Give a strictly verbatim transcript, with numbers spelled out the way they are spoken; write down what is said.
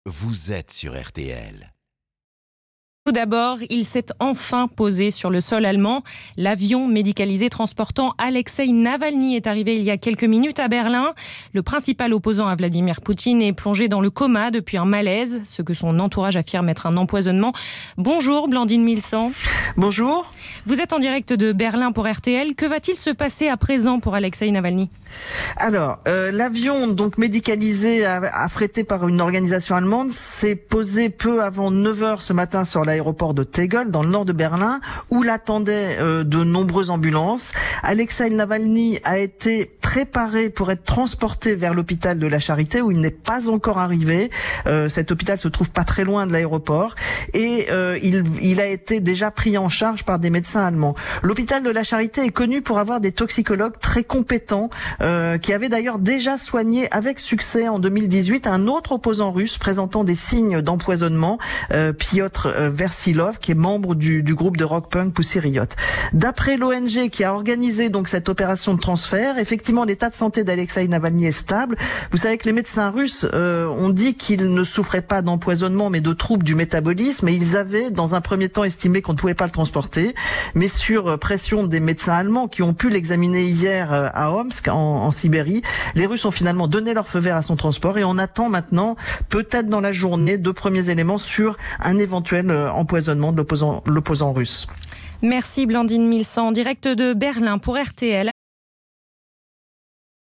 vous êtes sur R T L. Tout d'abord, il s'est enfin posé sur le sol allemand. L'avion médicalisé transportant Alexeï Navalny est arrivé il y a quelques minutes à Berlin. Le principal opposant à Vladimir Poutine est plongé dans le coma depuis un malaise, ce que son entourage affirme être un empoisonnement. Bonjour Blandine Milsan. Bonjour. Vous êtes en direct de Berlin pour R T L. Que va-t-il se passer à présent pour Alexeï Navalny ? Alors, euh, l'avion donc médicalisé, affrété par une organisation allemande, s'est posé peu avant neuf heures ce matin sur l'aéroport de Tegel, dans le nord de Berlin, où l'attendaient euh, de nombreuses ambulances. Alexeï Navalny a été préparé pour être transporté vers l'hôpital de la Charité, où il n'est pas encore arrivé. Euh, cet hôpital se trouve pas très loin de l'aéroport, et euh, il, il a été déjà pris en charge par des médecins allemands. L'hôpital de la Charité est connu pour avoir des toxicologues très compétents, euh, qui avaient d'ailleurs déjà soigné avec succès en deux mille dix-huit un autre opposant russe présentant des signes d'empoisonnement, euh, Piotr Versilov, qui est membre du, du groupe de rock punk Pussy Riot. D'après l'O N G qui a organisé donc cette opération de transfert, effectivement l'état de santé d'Alexeï Navalny est stable. Vous savez que les médecins russes euh, ont dit qu'ils ne souffraient pas d'empoisonnement mais de troubles du métabolisme, et ils avaient dans un premier temps estimé qu'on ne pouvait pas le transporter, mais sur pression des médecins allemands qui ont pu l'examiner hier à Omsk en, en Sibérie, les Russes ont finalement donné leur feu vert à son transport, et on attend maintenant, peut-être dans la journée, de premiers éléments sur un éventuel empoisonnement de l'opposant, l'opposant russe. Merci Blandine Milsan, en direct de Berlin pour R T L.